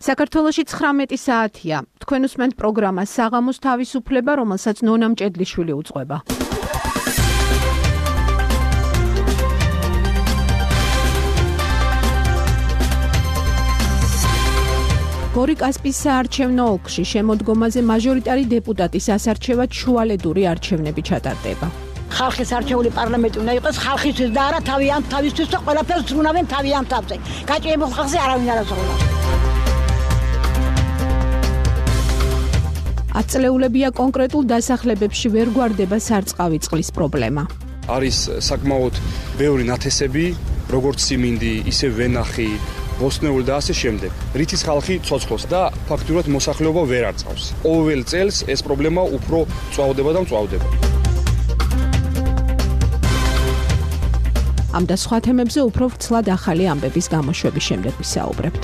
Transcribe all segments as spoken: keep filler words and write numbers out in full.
საქართველოში ცხრამეტი საათია. Თქვენ უსმენთ პროგრამა საღამოს თავისუფლება, რომელსაც ნონა მჭედლიშვილი უძღვება. გორი კასპიის საარჩევნო ოლქში შემოდგომაზე მაჟორიტარი დეპუტატის ასარჩევად შუალედური არჩევნები ჩატარდება. ხალხის არჩეული პარლამენტი უნდა იყოს ხალხისთვის და არა თავიანთ თავისთვის და ყველაფერს ზრუნავენ თავიანთ თავზე. გაჭირებულ ხალხზე არავინ არ აზრუნავს. აწლეულებია კონკრეტულ დასახლებებში ვერ გვარდება სარწყავი წყლის პრობლემა. არის საკმაოდ ბევრი ნათესები, როგორც სიმინდი, ისე ვენახი, ბოსნეული და ასე შემდეგ. რითიც ხალხი ცოცხლობს და ფაქტურად მოსახლეობა ვერ არწავს. ყოველ წელს ეს პრობლემა უფრო წვავდება და მწვავდება. ამ და სხვა თემებზე უფრო ვრცლად ახალი ამბების გამოშვების შემდეგ ვისაუბრებთ.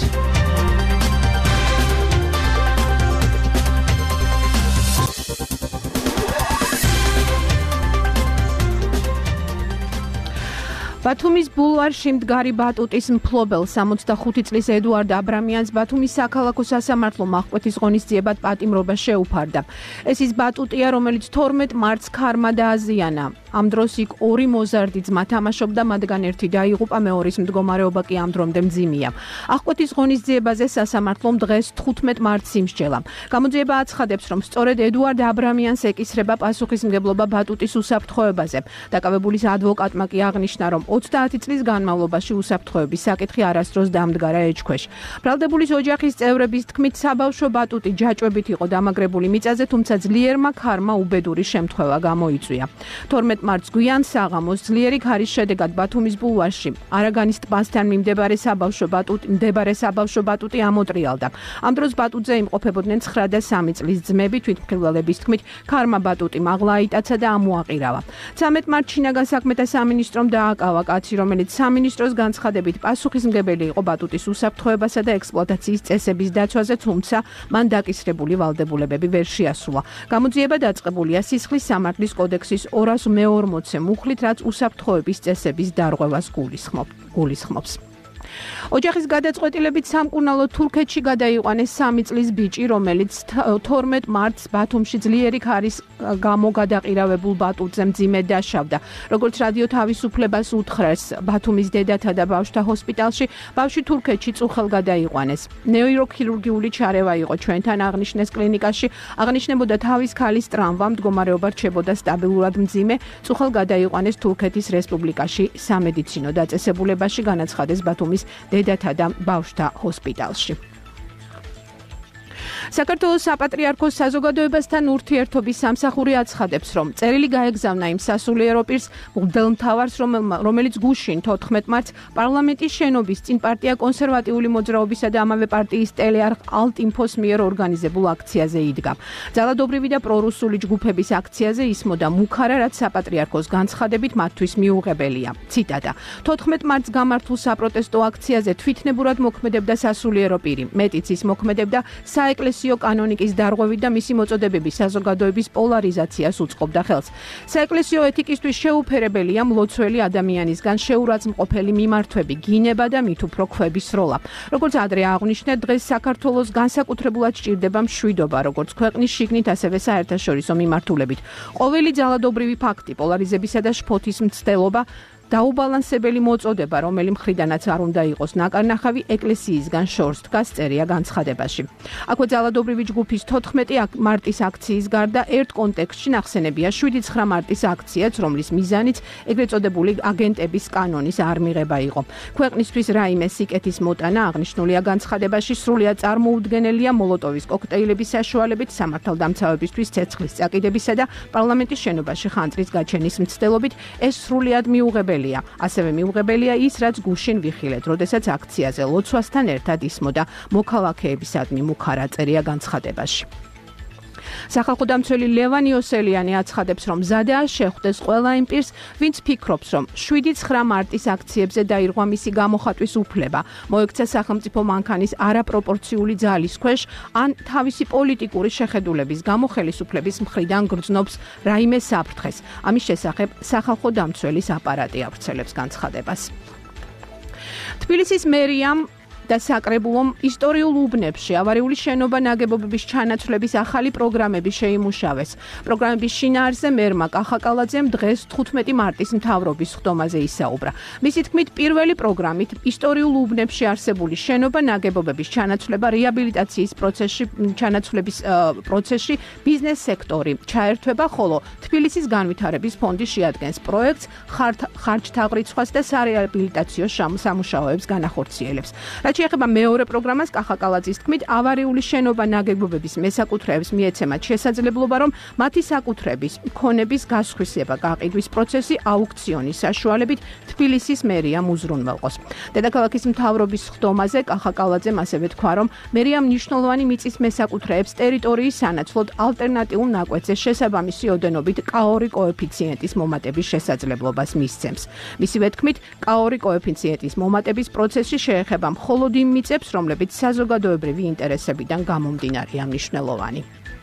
ბათუმის ბულვარში მდგარი ბატუტის მფლობელ სამოცდახუთი წლის ედუარდ აბრამიანს ბათუმის საქალაქო სასამართლო აღკვეთის ღონისძიებად პატიმრობა შეუფარდა. ეს ის ბატუტია, რომელიც თორმეტ მარტს ქარმა დააზიანა. ამ დროს იქ ორი მოზარდი ძმა თამაშობდა, მათგან ერთი დაიღუპა, მეორის მდგომარეობა კი ამ დრომდე მძიმეა. აღკვეთის ღონისძიებაზე სასამართლომ დღეს თხუთმეტ მარტს იმსჯელა. გამოძიება აცხადებს, რომ სწორედ ედუარდ აბრამიანს ეკისრება პასუხისმგებლობა ბატუტის უსაფრთხოებაზე. დაკავებულის ადვოკატმა კი აღნიშნა, რომ ოცდაათი წლის განმავლობაში უსაფრთხოების საკითხი არასდროს დამდგარა ეჭქვეშ. ბრალდებულის ოჯახის წევრების თქმით, საბავშვო ბატუტი ჯაჭვებით იყო დამაგრებული მიწაზე, თუმცა ძლიერმა ქარმა უბედური შემთხვევა გამოიწვია. თორმეტ მარტს გვიან საღამოს ძლიერი ქარის შედეგად ბათუმის ბულვარში არაგანის ტბასთან მიმდებარე საბავშვო ბატუტი მდებარე საბავშვო ბატუტი ამოტრიალდა. ამ დროს ბატუტზე იმყოფებოდნენ ცხრა და სამი წლის ძმები, თვითმხილველების თქმით, ქარმა ბატუტი მაღლა აიტაცა და ამოაყირავა. ცამეტ მარტს შინაგან საქმეთა სამინისტრომ დააკავა კაცი, რომელიც სამინისტროს განცხადებით პასუხისმგებელი იყო ბატუტის უსაფრთხოებასა და ექსპლუატაციის წესების დაცვაზე, თუმცა მან დაკისრებული ვალდებულებები ვერ შეასრულა. გამოძიება დაწყებულია სისხლის სამართლის კოდექსის ორას მეორმოცე მუხლით, რაც უსაფრთხოების წესების დარღვევას გულისხმობს. ოჯახის გადაწყვეტილებით სამკურნალო თურქეთში გადაიყვანეს სამი წლის ბიჭი, რომელიც თორმეტ მარტს ბათუმში ძლიერი ქარის გამო გადაყირავებულ ბატუტზე მძიმე დაშავდა. როგორც რადიო თავისუფლებას უთხრეს ბათუმის დედათა და ბავშვთა ჰოსპიტალში, ბავშვი თურქეთში წუხელ გადაიყვანეს. ნეიროქირურგიული ჩარევა იყო ჩვენთან აღნიშნეს კლინიკაში, აღნიშნებოდა თავის ქალის ტრამვა, მდგომარეობა რჩებოდა სტაბილურად მძიმე, წუხელ გადაიყვანეს თურქეთის რესპუბლიკაში სამედიცინო დაწესებულებაში, განაცხადეს ბათუმის დედათა და ბავშვთა ჰოსპიტალში. საქართველოს საპატრიარქოს საზოგადოებასთან ურთიერთობის სამსახური აცხადებს, რომ წერილი გაეგზავნა იმ სასულიერო პირს მღვდელმთავარს, რომელიც გუშინ თოთხმეტ მარტს პარლამენტის შენობის წინ პარტია კონსერვატიული მოძრაობისა და ამავე პარტიის ტელეარხ ალტ-ინფოს მიერ ორგანიზებულ აქციაზე იდგა. ძალადობრივი და პრორუსული ჯგუფების აქციაზე ისმოდა მუქარა, რაც საპატრიარქოს განცხადებით მათთვის მიუღებელია. ციტატა: თოთხმეტ მარტს გამართულ საპროტესტო აქციაზე თვითნებურად მოქმედებდა სასულიერო პირი, მეტიც ის მოქმედებდა საეკლესიო კანონიკის დარღვევით და მისი მოწოდებების საზოგადოების პოლარიზაციას უწყობდა ხელს. საეკლესიო ეთიკისთვის შეუფერებელია მლოცველი ადამიანისგან შეურაცხმყოფელი მიმართვები, გინება და მით უფრო ქვების სროლა. როგორც ადრე აღნიშნეთ, დღეს საქართველოს განსაკუთრებულად სჭირდება მშვიდობა, როგორც ქვეყნის შიგნით, ასევე საერთაშორისო მიმართულებით. ყოველი ძალადობრივი ფაქტი, პოლარიზებისა და შფოთის მცდელობა დაუბალანსებელი მოწოდება, რომელი მხრიდანაც არ უნდა იყოს ნაკარნახავი, ეკლესიისგან შორს დგას, წერია განცხადებაში. აქვე ძალადობრივი ჯგუფის თოთხმეტი მარტის აქციის გარდა ერთ კონტექსტში ნახსენებია შვიდი ცხრა მარტის აქციაც, რომლის მიზანიც ეგრეთ წოდებული აგენტების კანონის არ მიღება იყო. ქვეყნისთვის რაიმე სიკეთის მოტანა აღნიშნულია განცხადებაში, სრულიად წარმოუდგენელია მოლოტოვის კოქტეილების საშუალებით სამართალდამცავებისთვის ცეცხლის წაკიდებისა და პარლამენტის შენობაში ხანძრის გაჩენის მცდელობით, ეს სრულიად მიუღებელია. ასევე მიუღებელია ის, რაც გუშინ ვიხილეთ, როდესაც აქციაზე ლოცვასთან ერთად ისმოდა მოქალაქეებისადმი მუქარა, წერია განცხადებაში. სახალხო დამცველი ლევან იოსელიანი აცხადებს, რომ მზადაა შეხვდეს ყველა იმ პირს, ვინც ფიქრობს, რომ შვიდი ცხრა მარტის აქციებზე დაირღვა მისი გამოხატვის უფლება, მოექცა სახელმწიფო მანქანის არაპროპორციული ძალის ქვეშ, ან თავისი პოლიტიკური შეხედულების გამო ხელისუფლების მხრიდან გრძნობს რაიმე საფრთხეს. ამის შესახებ სახალხო დამცველის აპარატი ავრცელებს განცხადებას. თბილისის მერიამ და საკრებულომ ისტორიულ უბნებში ავარიული შენობა ნაგებობების ჩანაცვლების ახალი პროგრამები შეიმუშავეს. პროგრამების შინაარსზე მერმა კახაკალაძემ დღეს თხუთმეტი მარტის მთავრობის ხდომაზე ისაუბრა. მისი თქმით, პირველი პროგრამით ისტორიულ უბნებში არსებული შენობა ნაგებობების ჩანაცვლება რეაბილიტაციის პროცესში ჩანაცვლების პროცესში ბიზნეს სექტორი ჩაერთვება, ხოლო თბილისის განვითარების ფონდი შეადგენს პროექტს ხარჯთაღრიცხვას და სარეაბილიტაციო სამუშაოებს განახორციელებს. რაც შეეხება მეორე პროგრამას, კახაკალაძის თქმით, ავარიული შენობა ნაგებობების მესაკუთრეებს მიეცემათ შესაძლებლობა, რომ მათი საკუთრების ქონების გასხვისება გაყიდვის პროცესი აუქციონის საშუალებით თბილისის მერიამ უზრუნველყოს. დედაქალაქის მთავრობის ხდომაზე კახაკალაძემ ასევე თქვა, რომ მერიამ მნიშვნელოვანი მიწის მესაკუთრეებს ტერიტორიის სანაცვლოდ ალტერნატიულ ნაკვეთზე შესაბამისი ოდენობით კა ორი კოეფიციენტის მომატების შესაძლებლობას მისცემს. მისივე თქმით, კა ორი კოეფიციენტის მომატების პროცესი შეეხება მხოლოდ იმ მიწებს, რომლებიც საზოგადოებრივი ინტერესებიდან გამომდინარეა მნიშვნელოვანი.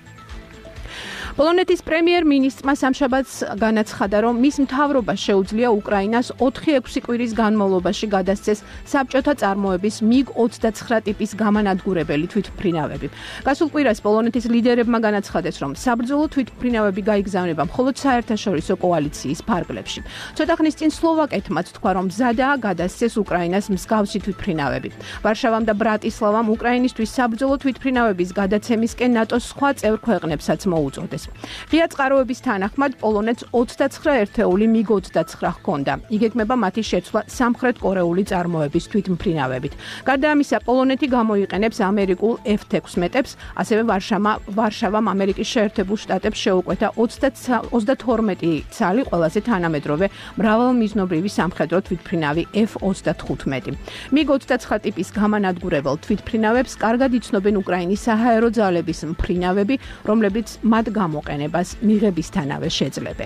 პოლონეთის პრემიერ-მინისტრმა სამშაბათს განაცხადა, რომ მის მთავრობას შეუძლია უკრაინას ოთხი ექვსი კვირის განმავლობაში გადასცეს საბჭოთა წარმოების მიგ ოცდაცხრა ტიპის გამანადგურებელი თვითმფრინავები. გასულ კვირას პოლონეთის ლიდერებმა განაცხადეს, რომ საბრძოლო თვითმფრინავები გაიგზავნება მხოლოდ საერთაშორისო კოალიციის ფარგლებში. ცოტა ხნის წინ სლოვაკეთმაც თქვა, რომ მზადაა გადასცეს უკრაინას მსგავსი თვითმფრინავები. ვარშავამ და ბრატისლავამ უკრაინისთვის საბრძოლო თვითმფრინავების გადაცემისკენ ნატოს სხვა წევრ ქვეყნებსაც მოუწოდეს. ღია წყაროების თანახმად პოლონეთს ოცდაცხრა ერთეული მიგ ოცდაცხრა ჰქონდა. იგეგმება მათი შეცვლა სამხრეთ კორეული წარმოების თვითმფრინავებით. გარდა ამისა, პოლონეთი გამოიყენებს ამერიკულ ეფ თექვსმეტებს, ასევე ვარშავამ ამერიკის შეერთებულ შტატებს შეუკვეთა ოცდათორმეტი ცალი ყველაზე თანამედროვე მრავალმიზნობრივი სამხედრო თვითმფრინავი ეფ ოცდათხუთმეტი. მიგ ოცდაცხრა ტიპის გამანადგურებელ თვითმფრინავებს კარგად იცნობენ უკრაინის საჰაერო ძალების მფრინავები, რომლებიც მათ გამოყენებას მიღებისთანავე შეძლებენ.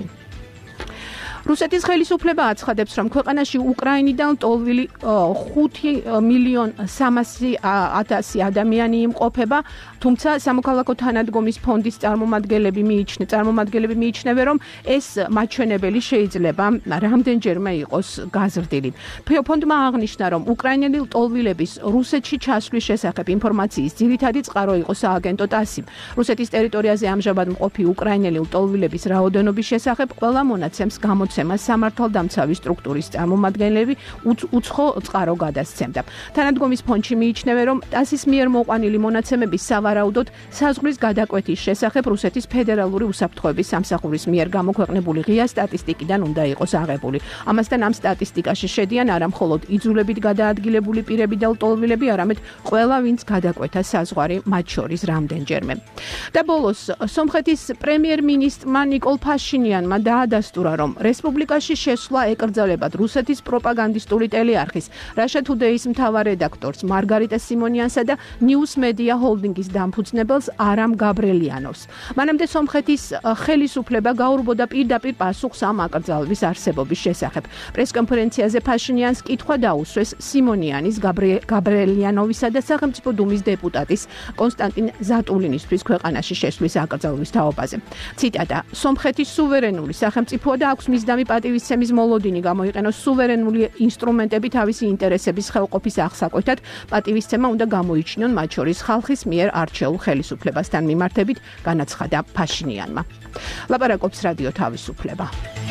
რუსეთის ხელისუფლება აცხადებს, რომ ქვეყანაში უკრაინიდან ლტოლვილი ხუთი მილიონ სამასი ათასი ადამიანი იმყოფება, თუმცა სამოქალაქო თანადგომის ფონდის წარმომადგენლები მიიჩნევენ, წარმომადგენლები მიიჩნევენ, რომ ეს მაჩვენებელი შეიძლება რამდენჯერმე იყოს გაზრდილი. ფონდმა აღნიშნა, რომ უკრაინელი ლტოლვილების რუსეთში ჩასვლის შესახებ ინფორმაციის ძირითადი წყარო იყო სააგენტო ტასი. რუსეთის ტერიტორიაზე ამჟამად მყოფი უკრაინელი ლტოლვილების რაოდენობის შესახებ ყველა მონაცემს გამოცემს სამართალდამცავი სტრუქტურის წარმომადგენლები უცხო წყარო გადასცემდა. თანადგომის ფონდში მიიჩნევენ, რომ ტასის მიერ მოყვანილი მონაცემები სავარაუდოდ საზღვრის გადაკვეთის შესახებ რუსეთის ფედერალური უსაფრთხოების სამსახურის მიერ გამოქვეყნებული ღია სტატისტიკიდან უნდა იყოს აღებული. ამასთან ამ სტატისტიკაში შედიან არა მხოლოდ იძულებით გადაადგილებული პირები და ლტოლვილები, არამედ ყველა, ვინც გადაკვეთა საზღვარი, მათ შორის რამდენჯერმე. და ბოლოს, სომხეთის პრემიერ-მინისტრმა ნიკოლ ფაშინიანმა დაადასტურა, რომ რესპუბლიკაში შესვლა ეკრძალებათ რუსეთის პროპაგანდისტული ტელეარხის Russia Today-ის მთავარ რედაქტორს მარგარიტა სიმონიანსა და News Media Holdings-ის დამფუძნებელს არამ გაბრელიანოვს. მანამდე სომხეთის ხელისუფლება გაურბოდა პირდაპირ პასუხს ამ აკრძალვის არსებობის შესახებ. პრესკონფერენციაზე ფაშინიანს კითხვა დაუსვეს სიმონიანის, გაბრელიანოვისა და სახელმწიფო დუმის დეპუტატის კონსტანტინ ზატულინისთვის ქვეყანაში შესვლის აკრძალვის თაობაზე. ციტატა: სომხეთის სუვერენული სახელმწიფოა და აქვს მისდამი პატივისცემის მოლოდინი გამოიყენოს სუვერენული ინსტრუმენტები თავისი ინტერესების ხელყოფის აღსაკვეთად, პატივისცემა უნდა გამოიჩინონ მათ შორის ხალხის მიერ არჩეულ ხელისუფლებასთან მიმართებით, განაცხადა ფაშინიანმა. ლაპარაკობს რადიო თავისუფლება.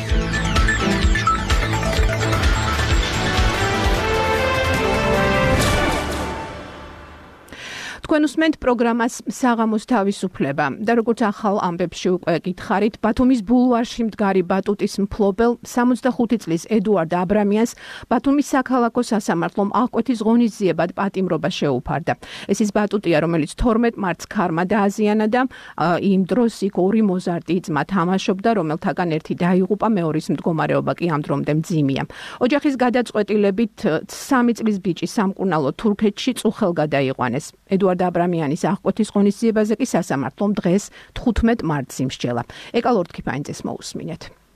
თქვენ უსმენთ პროგრამას საღამოს თავისუფლება და როგორც ახალ ამბებში უკვე გითხარით, ბათუმის ბულვარში მდგარი ბატუტის მფლობელ სამოცდახუთი წლის ედუარდ აბრამიანს ბათუმის საქალაქო სასამართლომ აღკვეთის ღონისძიებად პატიმრობა შეუფარდა. ეს ის ბატუტია, რომელიც თორმეტ მარტს ქარმა დააზიანა და იმ დროს იქ ორი მოზარდი ძმა თამაშობდა, რომელთაგან ერთი დაიღუპა, მეორის მდგომარეობა კი ამ დრომდე მძიმეა. ოჯახის გადაწყვეტილებით სამი წლის ბიჭი სამკურნალო თურქეთში წუხელ გადაიყვანეს. ედუარდ აბრამიანის აღკვეთის ღონისძიებაზე კი სასამართლომ დღეს თხუთმეტ მარტს იმსჯელა. ეკალ ორთქიფანიძეს მოусმინეთ.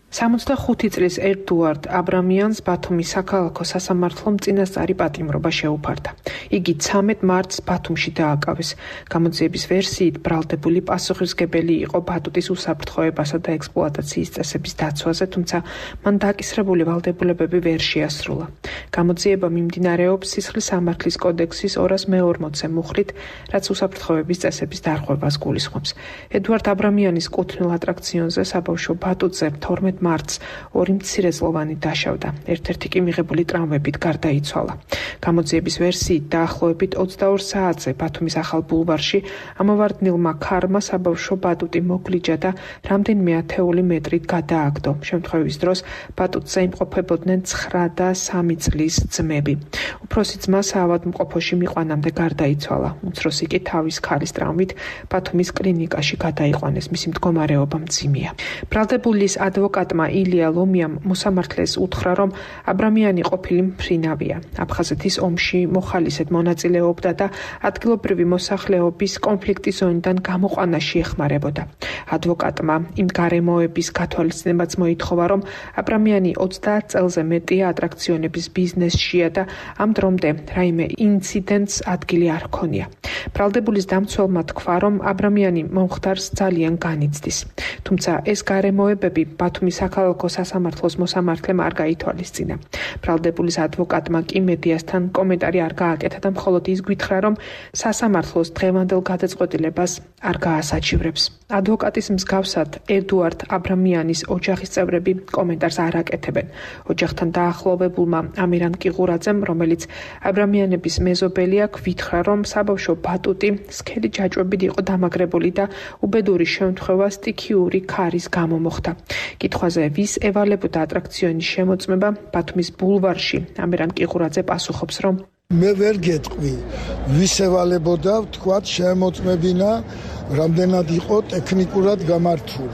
სამოცდახუთი წლის ედუარდ აბრამიანს ბათუმის საქალაქო სასამართლომ წინასწარი პატიმრობა შეუფარდა. იგი ცამეტ მარტს ბათუმში დააკავეს. გამოძიების ვერსიით ბრალდებული პასუხისმგებელი იყო ბატუტის უსაფრთხოებასა და ექსპლუატაციის წესების დაცვაზე, თუმცა მან დაკისრებული ვალდებულებები ვერ შეასრულა. გამოძიება მიმდინარეობს სისხლის სამართლის კოდექსის ორას მეორმოცე მუხლით, რაც უსაფრთხოების წესების დარღვევას გულისხმობს. ედუარდ აბრამიანის კუთვნილ ატრაქციონზე საბავშვო ბატუტზე თორმეტ მარტს ორი მცირეწლოვანი დაშავდა. ერთ-ერთი კი მიღებული ტრამვებით გარდაიცვალა. გამოძიების ვერსიით დაახლოებით ოცდაორ საათზე ბათუმის ახალ ბულვარში ამოვარდნილმა ქარმა საბავშვო ბატუტი მოგლიჯა და რამდენიმე ათეული მეტრით გადააგდო. შემთხვევის დროს ბატუტზე იმყოფებოდნენ ცხრა და სამი წლის ძმები. უფროსი ძმა საავადმყოფოში მიყვანამდე გარდაიცვალა. უმცროსი კი თავის ქალის ტრამვით ბათუმის კლინიკაში გადაიყვანეს. მისი მდგომარეობა მძიმეა. ბრალდებულის ადვოკატმა ილია ლომიამ მოსამართლეს უთხრა, რომ აბრამიანი ყოფილი მფრინავია. აფხაზეთის ომში მოხალისედ მონაწილეობდა და ადგილობრივი მოსახლეობის კონფლიქტის ზონიდან გამოყვანაში ეხმარებოდა. ადვოკატმა იმ გარემოების გათვალისწინებაც მოითხოვა, რომ აბრამიანი ოცდაათ წელზე მეტია ატრაქციონების ბიზნესშია და ამ დრომდე რაიმე ინციდენტს ადგილი არ ჰქონია. ბრალდებულის დამცველმა თქვა, რომ აბრამიანი მომხდარს ძალიან განიცდის. თუმცა ეს გარემოებები ბათუმის საქალაქო სასამართლოს მოსამართლემ არ გაითვალისწინა. ბრალდებულის ადვოკატმა კი მედიასთან კომენტარი არ გააკეთა და მხოლოდ ის გითხრა, რომ სასამართლოს დღევანდელ გადაწყვეტილებას არ გაასაჩივრებს. ადვოკატის მსგავსად ედუარდ აბრამიანის ოჯახის წევრები კომენტარს არ აკეთებენ. ოჯახთან დაახლოვებულმა ამირან კიღურაძემ, რომელიც აბრამიანების მეზობელია, გითხრა, რომ საბავშვო ბატუტი სქელი ჯაჭვებით იყო დამაგრებული და უბედური შემთხვევა სტიქიური ქარის გამო მოხდა. კითხვაზე ვის ევალებოდა ატრაქციონის შემოწმება ბათუმის ბულვარში, ამირან კიღურაძე პასუხობს, რომ მე ვერ გეტყვი ვის ევალებოდა, ვთქვათ შემოწმებინა რამდენად იყო ტექნიკურად გამართული.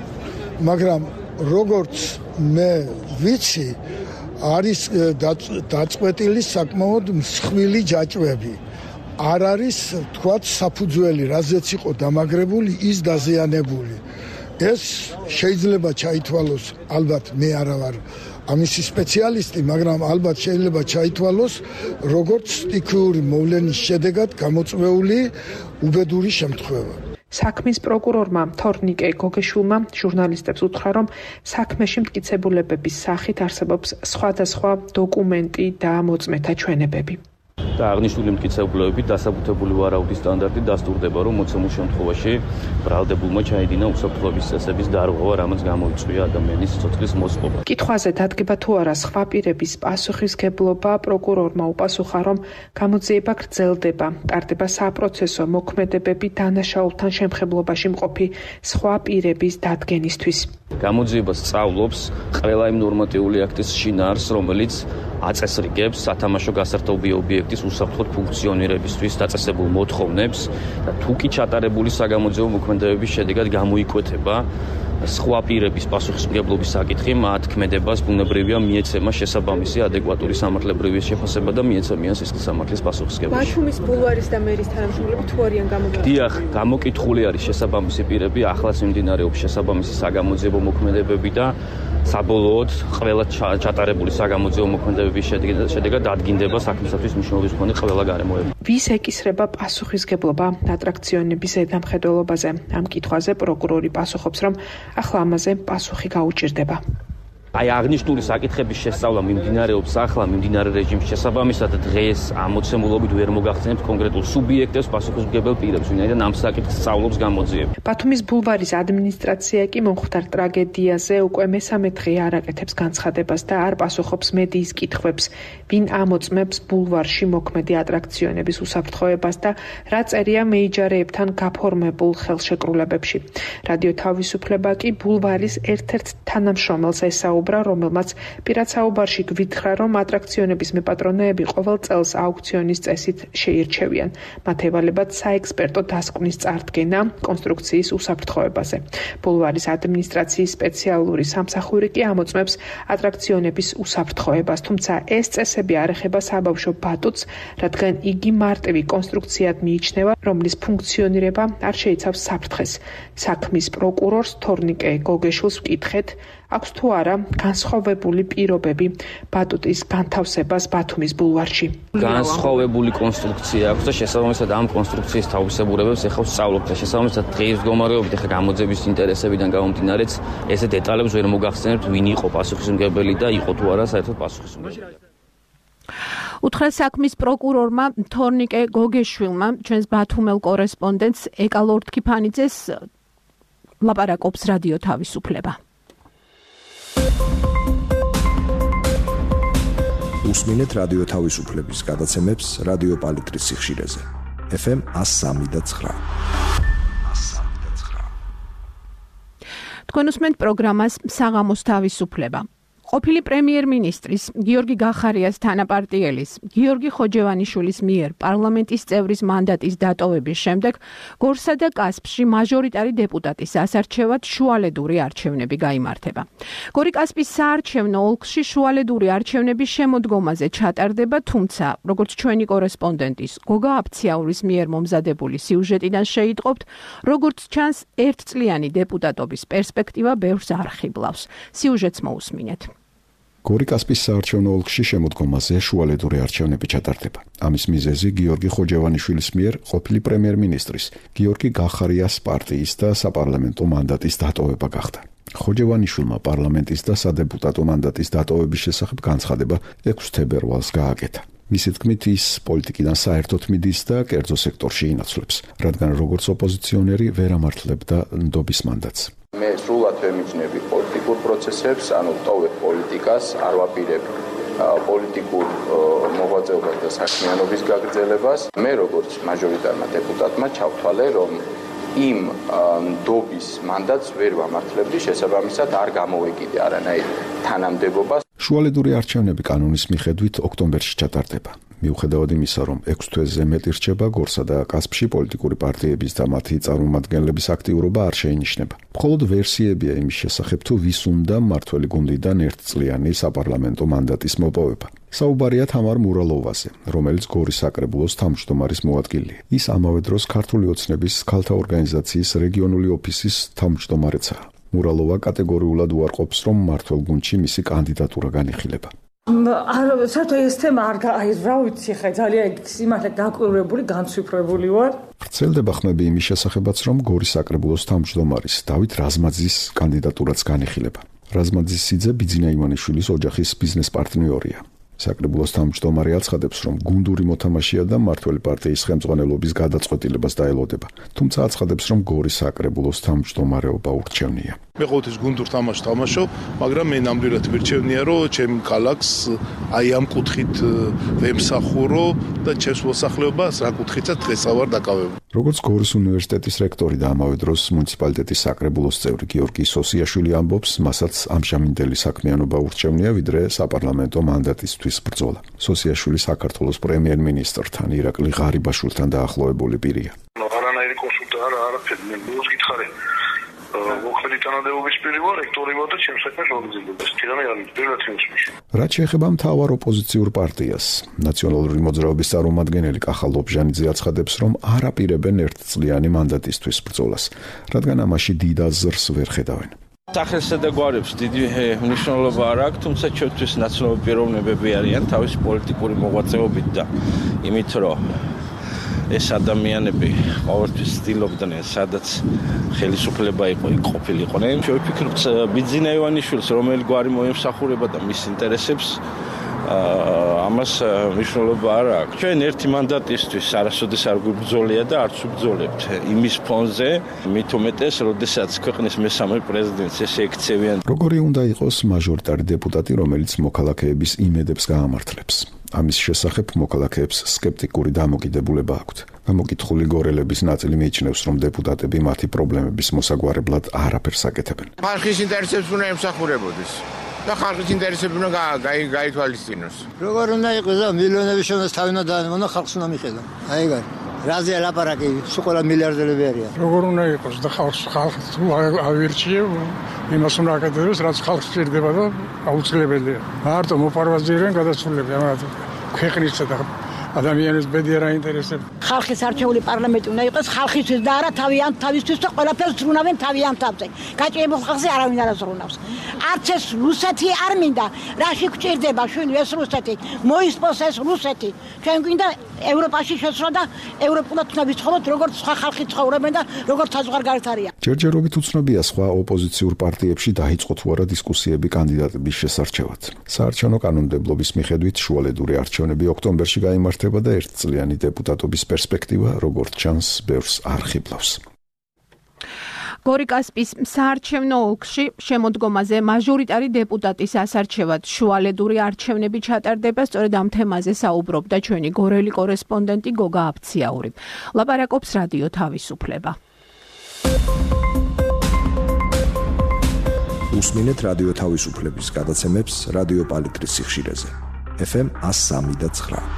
მაგრამ როგორც მე ვიცი, არის დაწყვეტილი საკმაოდ მსხვილი ჯაჭვები. არ არის, ვთქვათ, საფუძველი, რაზეც იყო დამაგრებული, ის დაზიანებული. ეს შეიძლება ჩაითვალოს, ალბათ მე არა ვარ ამისი სპეციალისტი, მაგრამ ალბათ შეიძლება ჩაითვალოს როგორც სტიქიური მოვლენის შედეგად გამოწვეული უბედური შემთხვევა. საქმის პროკურორმა თორნიკე გოგეშვილმა ჟურნალისტებს უთხრა, რომ საქმეში მტკიცებულებების სახით არსებობს სხვადასხვა დოკუმენტი და მოწმეთა ჩვენებები. და აღნიშნული მტკიცებულებებით დასაბუთებული ვარაუდის სტანდარტი დასტურდება, რომ მოცემულ შემთხვევაში ბრალდებულმა ჩაიდინა უსაფრთხოების წესების დარღვევა, რამაც გამოიწვია ადამიანის სიცოცხლის მოსყობა. კითხვაზე დადგება თუ არა სხვა პირების პასუხისმგებლობა, პროკურორმა უპასუხა, რომ გამოძიება გრძელდება, ტარდება საპროცესო მოქმედებები დანაშაულთან შემხებლობაში მყოფი სხვა პირების დადგენისთვის. გამოძიება სწავლობს ყველა იმ ნორმატიული აქტის შინაარსს, რომელიც აწესრიგებს სათამაშო გასართობი ობიექტის უსაფრთხოდ ფუნქციონირებისთვის დაწესებულ მოთხოვნებს და თუ კი ჩატარებული საგამოძიებო მოქმედებების შედეგად გამოიკვეთება სხვა პირების პასუხისმგებლობის საკითხი, მათ ქმედებას ბუნებრივია მიეცემა შესაბამისი ადეკვატური სამართლებრივი შეფასება და მიეცემიან სისხლის სამართლის პასუხისმგებლობა. ბათუმის ბულვარის და მერის თანამშრომლები თუ არიან გამოგებული? დიახ, გამოკითხული არის შესაბამისი პირები, ახლაც მიმდინარეობს შესაბამისი საგამოძიებო მოქმედებები და საბოლოოდ ყველა ჩატარებული საგამოძიებო მოქმედებების შედეგად დადგინდება საქმისათვის მნიშვნელობის მქონე ყველა გარემოება. ვის ეკისრება პასუხისმგებლობა ატრაქციონების ზედამხედველობაზე? ამ კითხვაზე პროკურორი პასუხობს, რომ ახლა ამაზე პასუხი გაუჭირდება. აი აღნიშნული საკითხების შესწავლა მიმდინარეობს ახლა მიმდინარე რეჟიმის შესაბამისად, დღეს ამ მოცემულობით ვერ მოგახსენებს კონკრეტულ სუბიექტებს, პასუხისმგებელ პირებს, ვინაიდან ამ საკითხს სწავლობს გამოძიება. ბათუმის ბულვარის ადმინისტრაცია კი მომხდარ ტრაგედიაზე უკვე მესამე დღე არ აკეთებს განცხადებას და არ პასუხობს მედიის კითხვებს, ვინ ამოწმებს ბულვარში მოქმედი ატრაქციონების უსაფრთხოებას და რა წერია მეიჯარეებთან გაფორმებულ ხელშეკრულებებში. რადიო თავისუფლება კი ბულვარის ერთ-ერთ თანამშრომელს ესაუბრა, რომელმაც პირად საუბარში გვითხრა, რომ ატრაქციონების მეპატრონეები ყოველ წელს აუქციონის წესით შეირჩევიან. მათ ევალებათ საექსპერტო დასკვნის წარდგენა კონსტრუქციის უსაფრთხოებაზე. ბულვარის ადმინისტრაციის სპეციალური სამსახური კი ამოწმებს ატრაქციონების უსაფრთხოებას, თუმცა ეს წესები არ ეხება საბავშვო ბატუტს, რადგან იგი მარტივი კონსტრუქციად მიიჩნევა, რომლის ფუნქციონირება არ შეიცავს საფრთხეს. საქმის პროკურორს თორნიკე გოგეშვილს ვკითხეთ, აქვს თუ არა განსხვავებული პირობები ბატუტის განთავსებას ბათუმის ბულვარში. განსხვავებული კონსტრუქცია აქვს და შესაბამისად ამ კონსტრუქციის თავისებურებებს ეხლა ვსწავლობთ და შესაბამისად დღის მდგომარეობით ეხლა გამოძების ინტერესებიდან გამომდინარეც ესე დეტალებს ვერ მოგახსენებთ ვინ იყო პასუხისმგებელი და იყო თუ არა საერთოდ პასუხისმგებელი. უთხრა საქმის პროკურორმა თორნიკე გოგეშვილმა ჩვენს ბათუმელ კორესპონდენტს ეკალორდ ქიფანიძეს ლაპარაკობს რადიო თავისუფლება. უსმინეთ რადიო თავისუფლების გადაცემებს რადიო პალიტრის სიხშირეზე ეფ ემ one oh three point nine. თქვენ უსმენთ პროგრამას საღამოს თავისუფლება. ყოფილი პრემიერ-მინისტრის გიორგი გახარიას თანაპარტიელის გიორგი ხოჯევანიშვილის მიერ პარლამენტის წევრის მანდატის დატოვების შემდეგ გორსა და კასპში მაჟორიტარი დეპუტატის ასარჩევად შუალედური არჩევნები გაიმართება. გორი-კასპის საარჩევნო ოლქში შუალედური არჩევნების შემოდგომაზე ჩატარდება, თუმცა, როგორც ჩვენი კორესპონდენტის გოგა აფციაურის მიერ მომზადებული სიუჟეტიდან შეიტყობთ, როგორც ჩანს, ერთწლიანი დეპუტატობის პერსპექტივა ბევრს არ ხიბლავს. სიუჟეტს მოусმინეთ. გორი-კასპის საარჩევნო ოლქში შემოდგომაზე შუალედური არჩევნები ჩატარდება. ამის მიზეზი გიორგი ხოჯევანიშვილის მიერ ყოფილი პრემიერ-მინისტრის გიორგი გახარიას პარტიის და საპარლამენტო მანდატის დატოვება გახდა. ხოჯევანიშვილმა პარლამენტის და სადეპუტატო მანდატის დატოვების შესახებ განცხადება ექვსი თებერვალს გააკეთა. მისი თქმით, ის პოლიტიკიდან საერთოდ მიდის და კერძო სექტორში ინაცვლებს, რადგან როგორც ოპოზიციონერი ვერ ამართლებდა ნდობის მანდატს. მე სრულად ვემიჯნები პოლიტიკურ პროცესებს, ანუ ვტოვებ პოლიტიკას, არ ვაპირებ პოლიტიკურ მოღვაწეობას და საქმიანობის გაგრძელებას. მე როგორც მაჟორიტარმა დეპუტატმა ჩავთვალე, რომ იმ ნდობის მანდატს ვერ ვამართლებდი, შესაბამისად არ გამოვეკიდე არანაირ თანამდებობას. შუალედური არჩევნები კანონის მიხედვით ოქტომბერში ჩატარდება. მიუხედავად იმისა, რომ ექვსი თვეზე მეტი რჩება გორსა და კასპში პოლიტიკური პარტიების და მათი წარმომადგენლების აქტიურობა არ შეინიშნება. მხოლოდ ვერსიებია იმის შესახებ, თუ ვის უნდა მმართველი გუნდიდან ერთწლიანი საპარლამენტო მანდატის მოპოვება. საუბარია თამარ მურალოვაზე, რომელიც გორის საკრებულოს თავმჯდომარის მოადგილეა. ის ამავე დროს ქართული ოცნების ქალთა ორგანიზაციის რეგიონული ოფისის თავმჯდომარეცაა. მურალოვა კატეგორიულად უარყოფს, რომ მმართველ გუნდში მისი კანდიდატურა განიხილება. საერთოდ ეს თემა არ აი რა ვიცი ხა ძალიან სიმართლე დაკვირვებული, განცვიფრებული ვარ. ვრცელდება ხმები იმის შესახებაც, რომ გორის საკრებულოს თავმჯდომარის დავით რაზმაძის კანდიდატურაც განიხილება. რაზმაძისიძე ბიძინა ივანიშვილის ოჯახის ბიზნეს პარტნიორია. საკრებულოს თავმჯდომარე აცხადებს, რომ გუნდური მოთამაშეა და მმართველი პარტიის ხელმძღვანელობის გადაწყვეტილებას დაელოდება. თუმცა აცხადებს, რომ გორის საკრებულოს თავმჯდომარეობა ურჩევნია. მე ყოველთვის გუნდურ თამაშს თამაშობ, მაგრამ მე ნამდვილად მირჩევნია, რომ ჩემ ქალაქს აი ამ კუთხით ვემსახურო და ჩემს მოსახლეობას რა კუთხითაც დღეს ავარ დაკავებული. როგორც გორის უნივერსიტეტის რექტორი და ამავე დროს მუნიციპალიტეტის საკრებულოს წევრი გიორგი სოსიაშვილი ამბობს, მასაც ამჟამინდელი საქმიანობა ურჩევნია, ვიდრე საპარლამენტო მანდატისთვის ბრძოლა. სოსიაშვილი საქართველოს პრემიერ-მინისტრთან ირაკლი ღარიბაშვილთან დაახლოებული პირია. არანაირი კონსულტა არა არაფერი, მე მოუს გითხარი. მოქმედი თანამდებობის პირი ვარ, რექტორი ვარ და ჩემს საქმეს ვაგრძელებ. ეს თირამი არ პირველად იმისში. რაც შეეხება მთავარ ოპოზიციურ პარტიას, ნაციონალური მოძრაობის წარმომადგენელი კახა ლობჟანიძე აცხადებს, რომ არ აპირებენ ერთწლიანი მანდატისთვის ბრძოლას, რადგან ამაში დიდ აზრს ვერ ხედავენ. სახელსა და გვარებს დიდი მნიშვნელობა არ აქვს, თუმცა ჩვენთვის ნაცნობი პიროვნებები არიან თავისი პოლიტიკური მოღვაწეობით და იმით, რომ ეს ადამიანები ყოველთვის ცდილობდნენ, სადაც ხელისუფლება იყო, იქ ყოფილიყვნენ. ჩვენ ვფიქრობთ, ბიძინა ივანიშვილს რომელი გვარი მოემსახურება და მის ინტერესებს, ამას მნიშვნელობა არ აქვს. ჩვენ ერთი მანდატისთვის არასოდეს არ გვიბრძოლია და არც ვიბრძოლებთ იმის ფონზე, მით უმეტეს, როდესაც ქვეყნის მესამე პრეზიდენტს ესე ექცევიან. როგორი უნდა იყოს მაჟორიტარი დეპუტატი, რომელიც მოქალაქეების იმედებს გაამართლებს? ამის შესახებ მოქალაქეებს სკეპტიკური დამოკიდებულება აქვთ. გამოკითხული გორელების ნაწილი მიიჩნევს, რომ დეპუტატები მათი პრობლემების მოსაგვარებლად არაფერს აკეთებენ. ხალხის ინტერესებს უნდა ემსახურებოდეს და ხალხის ინტერესები უნდა გაითვალისწინოს. როგორ უნდა იყოს და მილიონების შემოს თავი უნდა დაანებონ, ხალხს უნდა მიხედონ. აი ეგ არის. რაზეა ლაპარაკი, სულ ყველა მილიარდელები არიან. როგორ უნდა იყოს და ხალხს ხალხს თუ ავირჩიებ, იმას უნდა აკეთებს, რაც ხალხს სჭირდება და აუცილებელია. მარტო მოპარვაზიერენ გადასულები ამათ ქვეყნისა და ადამიანის ბედი არ აინტერესებს. ხალხის არჩეული პარლამენტი უნდა იყოს ხალხისთვის და არა თავიანთ თავისთვის და ყველაფერს ზრუნავენ თავიანთ თავზე. გაჭირებულ ხალხზე არავინ არ აზრუნავს. არც ეს რუსეთი არ მინდა, რაში გვჭირდება შვილი ეს რუსეთი, მოისპოს ეს რუსეთი. ჩვენ გვინდა ევროპაში შესვლა და ევროპულად უნდა ვიცხოვროთ, როგორც სხვა ხალხი ცხოვრობენ და როგორც საზღვარგარეთ არიან. ჯერჯერობით უცნობია სხვა ოპოზიციურ პარტიებში დაიწყო თუ არა დისკუსიები კანდიდატების შესარჩევად. საარჩევნო კანონმდებლობის მიხედვით შუალედური არჩევნები ოქტომბერში გაიმართება და ერთწლიანი დეპუტატობის პერსპექტივა, როგორც ჩანს, ბევრს არ ხიბლავს. გორიკასპის საარჩევნო ოლქში შემოდგომაზე მაჟორიტარი დეპუტატის ასარჩევად შუალედური არჩევნები ჩატარდება, სწორედ ამ თემაზე საუბრობდა ჩვენი გორელი კორესპონდენტი გოგა აფციაური. ლაპარაკობს რადიო თავისუფლება. უსმინეთ რადიო თავისუფლების გადაცემებს რადიო პალიტრის სიხშირეზე. ეფ ემ one oh three და nine.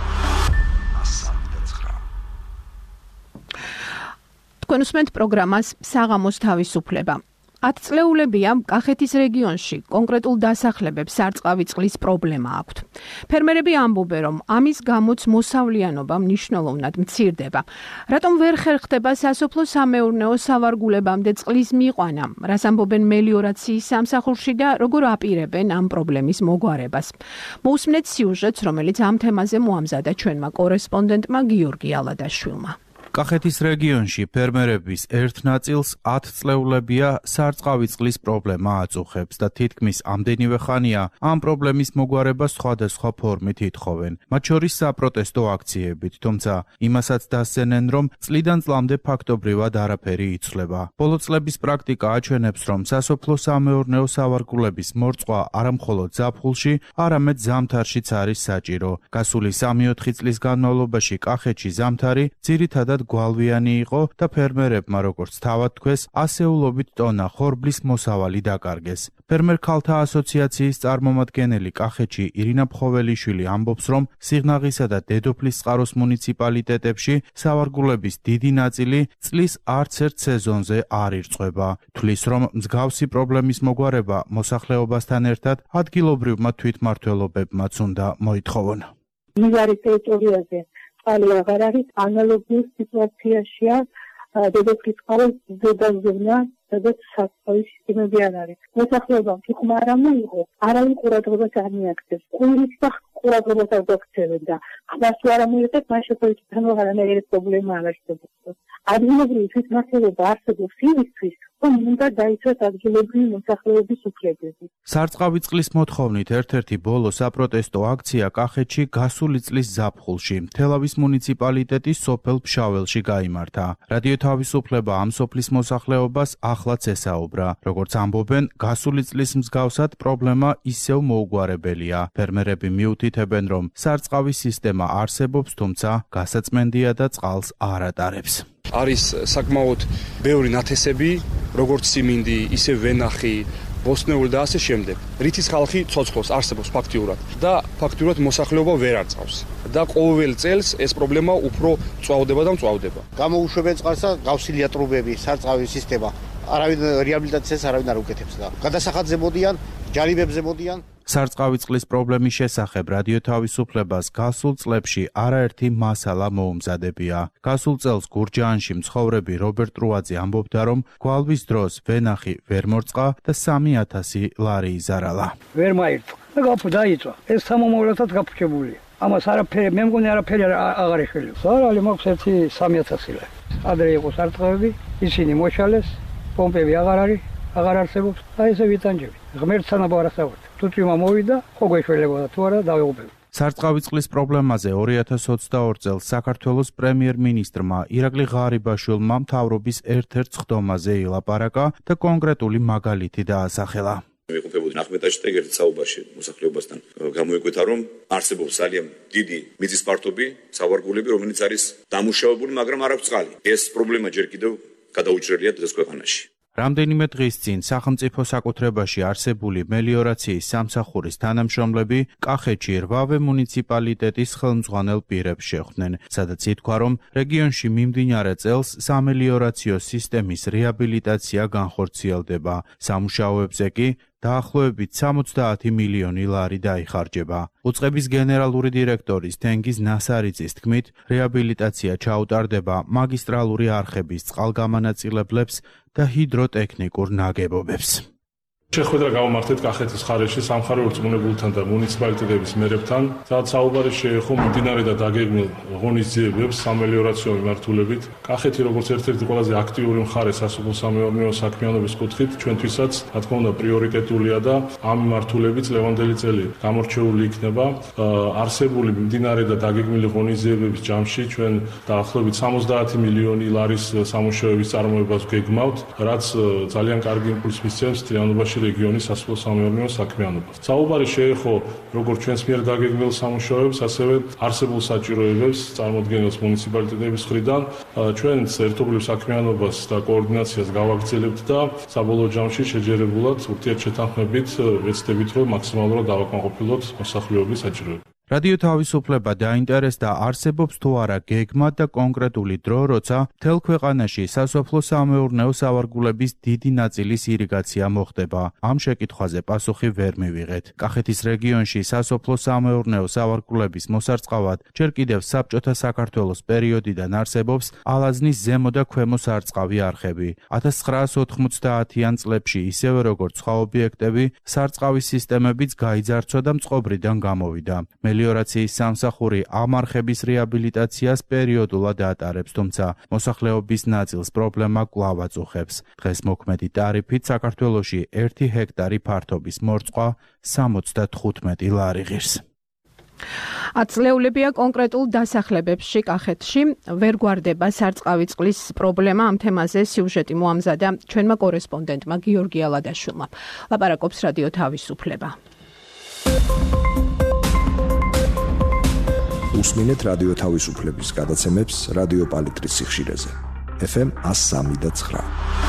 თქვენ უსმენთ პროგრამას საღამოს თავისუფლება. ათწლეულებია კახეთის რეგიონში კონკრეტულ დასახლებებს სარწყავი წყლის პრობლემა აქვთ. ფერმერები ამბობენ, რომ ამის გამოც მოსავლიანობა მნიშვნელოვნად მცირდება. რატომ ვერ ხერხდება სასოფლო-სამეურნეო სავარგულებამდე წყლის მიყვანა? რას ამბობენ მელიორაციის სამსახურში და როგორ აპირებენ ამ პრობლემის მოგვარებას? მოусმნეთ სიუჟეტს, რომელიც ამ თემაზე მოამზადა ჩვენმა კორესპონდენტმა გიორგი ალადაშვილმა. კახეთის რეგიონში ფერმერების ერთ ნაწილს ათწლეულებია სარწყავი წყლის პრობლემა აწუხებს და თითქმის ამდენივე ხანია ამ პრობლემის მოგვარებას სხვადასხვა ფორმით ითხოვენ, მათ შორის საპროტესტო აქციებით, თუმცა იმასაც დასცენენ, რომ წლიდან წლამდე ფაქტობრივად არაფერი იცვლება. ბოლო წლების პრაქტიკა აჩვენებს, რომ სასოფლო-სამეურნეო სავარგულების მორწყვა არამხოლოდ ზაფხულში, არამედ ზამთარშიც არის საჭირო. გასული სამი-ოთხი წლის განმავლობაში კახეთში ზამთარი ძირითადად გვალვიანი იყო და ფერმერებმა, როგორც თავად თქვეს, ასეულობით ტონა ხორბლის მოსავალი დაკარგეს. ფერმერ ქალთა ასოციაციის წარმომადგენელი კახეთში ირინა ფხოველიშვილი ამბობს, რომ სიღნაღისა და დედოფლის წყაროს მუნიციპალიტეტებში სავარგულების დიდი ნაწილი წლის არც ერთ სეზონზე არ ირწყვება. თვლის, რომ მსგავსი პრობლემის მოგვარება მოსახლეობასთან ერთად ადგილობრივმა თვითმმართველობებმაც უნდა მოითხოვონ. მიღარის ტერიტორიაზე წყალი აღარ არის, ანალოგიურ სიტუაციაშია დედოფლის წყაროს ზედაზღვნა, სადაც სარწყავი სისტემები არ არის. მოსახლეობამ თქმა არ მოიღო, არავინ ყურადღებას არ მიაქცევს. ყვირის და ყურადღებას არ გაქცევენ და ხმას არ მოიღეთ, მას შეფოთთან აღარანაირი პრობლემა არ არსებობს. ადგილობრივი თვითმმართველობა არსებობს იმისთვის, რომ უნდა დაიცვას ადგილობრივი მოსახლეობის უფლებები. სარწყავი წყლის მოთხოვნით ერთ-ერთი ბოლო საპროტესტო აქცია კახეთში გასული წლის ზაფხულში თელავის მუნიციპალიტეტის სოფელ ფშაველში გაიმართა. რადიო თავისუფლება ამ სოფლის მოსახლეობას ახლაც ესაუბრა. როგორც ამბობენ, გასული წლის მსგავსად პრობლემა ისევ მოუგვარებელია. ფერმერები მიუთითებენ, რომ სარწყავის სისტემა არსებობს, თუმცა გასაწმენდია და წყალს არ ატარებს. არის საკმაოდ ბევრი ნათესები, როგორც სიმინდი, ისე ვენახი, ბოსტნეული და ასე შემდეგ. რითიც ხალხი ცოცხლობს, არსებობს ფაქტიურად და ფაქტიურად მოსახლეობა ვერ არწავს. და ყოველ წელს ეს პრობლემა უფრო წვავდება და მწვავდება. გამოუშვებენ წყალს და გავსილია ტრუბები, სარწყავი სისტემა. არავინ რეაბილიტაციას არავინ არ უკეთებს და გადასახადზე მოდიან, ჯარიმებზე მოდიან. სარწყავი წყლის პრობლემის შესახებ რადიო თავისუფლებას გასულ წლებში არაერთი მასალა მოუმზადებია. გასულ წელს გურჯაანში მცხოვრები რობერტ რუაძე ამბობდა, რომ გვალვის დროს ვენახი ვერ მორწყა და სამი ათასი ლარი იზარალა. ვერ მაირთვა და გაფუ დაიწვა. ეს სამომავლოდაც გაფუჭებულია. ამას არაფერი, მე მგონი არაფერი აღარ ეხელებს. არალი მაქვს ერთი სამი ათასი ლარი. ადრე იყო სარწყავები, ისინი მოშალეს, პომპები აღარ არის, აღარ არსებობს. აი ესე ვიტანჯები. ღმერთთან აბარასავთ. თუთვიმა მოვიდა, ხო გვეშველებოდა თუ არა დავეუბნები. სარწყავი წყლის პრობლემაზე ორი ათას ოცდაორ წელს საქართველოს პრემიერ-მინისტრმა ირაკლი ღარიბაშვილმა მთავრობის ერთ-ერთ სხდომაზე ილაპარაკა და კონკრეტული მაგალითი დაასახელა. მიყופებოდი ახმეტ შტეგერტის საუბარში მოსახლეობასთან გამოიკვეთა, რომ არსებობს ძალიან დიდი მიწის პარტობი, სავარგულები, რომელიც არის დამუშავებული, მაგრამ არ აქვს წყალი. ეს პრობლემა ჯერ კიდევ გადაუჭრელია დღეს ქვეყანაში. რამდენიმე დღის წინ სახელმწიფო საკუთრებაში არსებული მელიორაციის სამსახურის თანამშრომლები კახეთში რვავე მუნიციპალიტეტის ხელმძღვანელ პირებს შეხვდნენ, სადაც ითქვა, რომ რეგიონში მიმდინარე წელს სამელიორაციო სისტემის რეაბილიტაცია განხორციელდება. სამუშაოებზე კი დაახლოებით სამოცდაათი მილიონი ლარი დაიხარჯება. უწყების გენერალური დირექტორის თენგიზ ნასარიძის თქმით, რეაბილიტაცია ჩაუტარდება მაგისტრალური არხების წყალგამანაწილებლებს და ჰიდროტექნიკურ ნაგებობებს. შეხვედრა გავმართეთ კახეთის მხარეში სამხარეო რწმუნებულთან და მუნიციპალიტეტების მერებთან, სადაც საუბარი შეეხო მდინარე და დაგეგმილ ღონისძიებებს სამელიორაციო მიმართულებით. კახეთი როგორც ერთ-ერთი ყველაზე აქტიური მხარე სასოფლო-სამეურნეო საქმიანობის კუთხით ჩვენთვისაც, რა თქმა უნდა, პრიორიტეტულია და ამ მიმართულებით ლევანდელი წელი გამორჩეული იქნება. არსებული მდინარე და დაგეგმილი ღონისძიებების ჯამში ჩვენ დაახლოებით სამოცდაათი მილიონი ლარის სამუშაოების წარმოებას გეგმავთ, რაც ძალიან კარგი იმპულსს მისცემს თლიანობაში რეგიონის სასოფლო-სამეურნეო საქმიანობას. საუბარი შეეხო როგორც ჩვენს მიერ დაგეგმილ სამუშაოებს, ასევე არსებულ საჭიროებებს წარმოადგენელს მუნიციპალიტეტების მხრიდან. ჩვენც ერთობლივ საქმიანობას და კოორდინაციას გავაგრძელებთ და საბოლოო ჯამში შეჯერებულად ურთიერთშეთანხმებით ვეცდებით, რომ მაქსიმალურად დავაკმაყოფილოთ მოსახლეობის საჭიროებებს. რადიო თავისუფლება დაინტერესდა არსებობს თუ არა გეგმა და კონკრეტული დრო, როცა მთელ ქვეყანაში სასოფლო-სამეურნეო სავარგულების დიდი ნაწილის ირიგაცია მოხდება. ამ შეკითხვაზე პასუხი ვერ მივიღეთ. კახეთის რეგიონში სასოფლო-სამეურნეო სავარგულების მოსარწყავად ჯერ კიდევ საბჭოთა საქართველოს პერიოდიდან არსებობს ალაზნის ზემო და ქვემო სარწყავი არხები. ათას ცხრაასი ოთხმოცდაათიან წლებში ისევე როგორც სხვა ობიექტები, სარწყავის სისტემებიც გაიძარცვა და მწყობრიდან გამოვიდა. მელიორაციის სამსახური ამ არხების რეაბილიტაციას პერიოდულად ატარებს, თუმცა მოსახლეობის ნაწილს პრობლემა კვლავ აწუხებს. დღეს მოქმედი ტარიფით საქართველოში ერთი ჰექტარი ფართობის მორწყვა სამოცდათხუთმეტი ლარი ღირს. აწლეულებია კონკრეტულ დასახლებებში კახეთში ვერ გვარდება სარწყავი წყლის პრობლემა. ამ თემაზე სიუჟეტი მოამზადა ჩვენმა კორესპონდენტმა გიორგი ალადაშვილმა. ლაპარაკობს რადიო თავისუფლება. უსმინეთ რადიო თავისუფლების გადაცემებს რადიო პალიტრის სიხშირეზე. ეფ ემ ას სამი და ცხრა.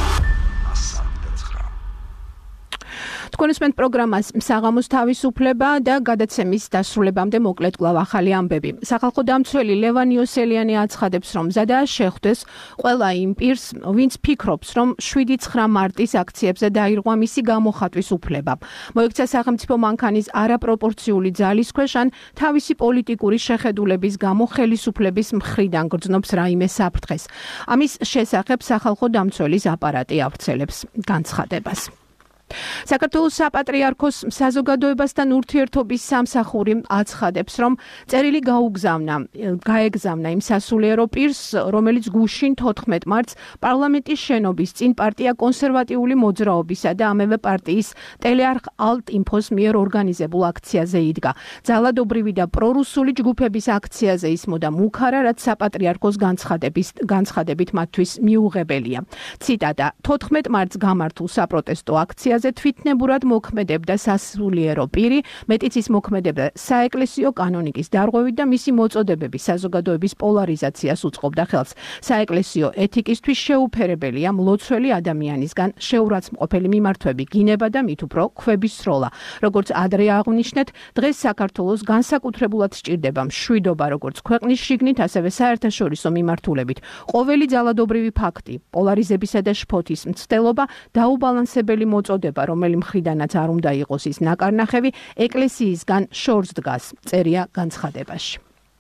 თქვენ უსმენთ პროგრამას საღამოს თავისუფლება და გადაცემის დასრულებამდე მოკლედ კვლავ ახალი ამბები. სახალხო დამცველი ლევან იოსელიანი აცხადებს, რომ ზადაა შეხვდეს ყველა იმ პირს, ვინც ფიქრობს, რომ შვიდი ცხრა მარტის აქციებზე დაირღვა მისი გამოხატვის უფლება. მოექცა სახელმწიფო მანქანის არაპროპორციული ძალისქვეშ ან თავისი პოლიტიკური შეხედულების გამო ხელისუფლების მხრიდან გრძნობს რაიმე საფრთხეს. ამის შესახებ სახალხო დამცველის აპარატი ავრცელებს განცხადებას. საქართველოს საპატრიარქოს საზოგადოებასთან ურთიერთობის სამსახური აცხადებს, რომ წერილი გაუგზავნა, გაეგზავნა იმ სასულიერო პირს, რომელიც გუშინ თოთხმეტ მარტს პარლამენტის შენობის წინ პარტია კონსერვატიული მოძრაობისა და ამავე პარტიის ტელეარხ ალტ-ინფოს მიერ ორგანიზებულ აქციაზე იდგა. ძალადობრივი და პრორუსული ჯგუფების აქციაზე ისმოდა მუქარა, რაც საპატრიარქოს განცხადების განცხადებით მათთვის მიუღებელია. ციტატა: თოთხმეტ მარტს გამართულ საპროტესტო აქციაზე თვითნებურად მოქმედებდა სასულიერო პირი, მეტიც ის მოქმედებდა საეკლესიო კანონიკის დარღვევით და მისი მოწოდებების საზოგადოების პოლარიზაციას უწყობდა ხელს. საეკლესიო ეთიკისთვის შეუფერებელია მლოცველი ადამიანისგან შეურაცხმყოფელი მიმართვები, გინება და მით უფრო ქვების სროლა. როგორც ადრე აღვნიშნეთ, დღეს საქართველოს განსაკუთრებულად სჭირდება მშვიდობა, როგორც ქვეყნის შიგნით, ასევე საერთაშორისო მიმართულებით. ყოველი ძალადობრივი ფაქტი, პოლარიზებისა და შფოთის მცდელობა, დაუბალანსებელი მოწოდება, რომელი მხრიდანაც არ უნდა იყოს ის ნაკარნახევი, ეკლესიისგან შორს დგას, წერია განცხადებაში.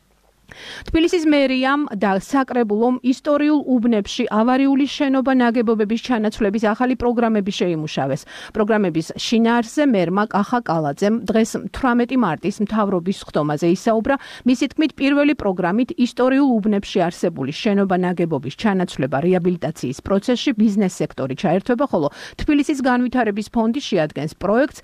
თბილისის მერიამ და საკრებულომ ისტორიულ უბნებში ავარიული შენობა ნაგებობების ჩანაცვლების ახალი პროგრამები შეიმუშავეს. პროგრამების შინაარსზე მერმა კახა კალაძემ დღეს თვრამეტი მარტის მთავრობის ხდომაზე ისაუბრა. მისი თქმით, პირველი პროგრამით ისტორიულ უბნებში არსებული შენობა ნაგებობის ჩანაცვლება რეაბილიტაციის პროცესში ბიზნეს სექტორი ჩაერთვება, ხოლო თბილისის განვითარების ფონდი შეადგენს პროექტს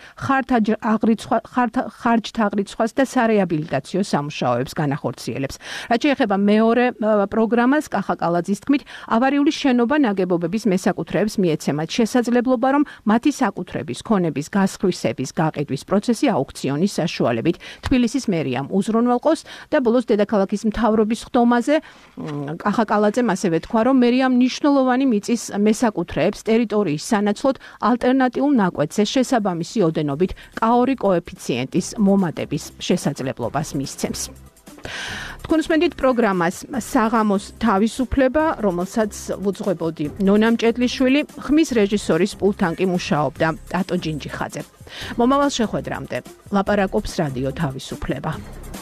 ხარჯთაღრიცხვას და სარეაბილიტაციო სამუშაოებს განახორციელებს. რაც შეეხება მეორე პროგრამას, კახა კალაძის თქმით, ავარიული შენობა ნაგებობების მესაკუთრეებს მიეცემათ შესაძლებლობა, რომ მათი საკუთრების, ქონების გასხვისების, გაყიდვის პროცესი აუქციონის საშუალებით თბილისის მერიამ უზრუნველყოს და ბოლოს დედაქალაქის მთავრობის ხდომაზე კახა კალაძემ ასევე თქვა, რომ მერიამ მნიშვნელოვანი მიწის მესაკუთრეებს ტერიტორიის სანაცვლოდ ალტერნატიულ ნაკვეთზე შესაბამისი ოდენობით კაორი კოეფიციენტის მომატების შესაძლებლობას მისცემს. თქვენ უსმენთ პროგრამას საღამოს თავისუფლება, რომელსაც ვუძღვებოდი ნონა მჭედლიშვილი, ხმის რეჟისორის პულტთან კი მუშაობდა ტატო ჯინჯიხაძე. მომავალ შეხვედრამდე ლაპარაკობს რადიო თავისუფლება.